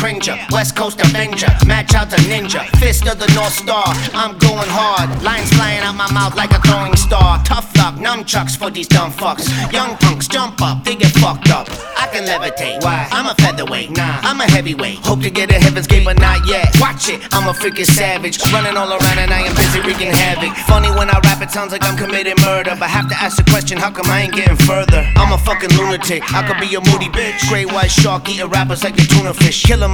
cringer, West Coast Avenger, match out to Ninja, fist of the North Star. I'm going hard, lines flying out my mouth like a throwing star. Tough luck, nunchucks for these dumb fucks. Young punks jump up, they get fucked up. I can levitate, why? I'm a featherweight, nah, I'm a heavyweight. Hope to get to Heaven's Gate, but not yet. Watch it, I'm a freaking savage, running all around and I am busy wreaking havoc. Funny when I rap, it sounds like I'm committing murder, but have to ask the question, how come I ain't getting further? I'm a fucking lunatic, I could be a moody bitch. Great white shark eating rappers like a tuna fish, killing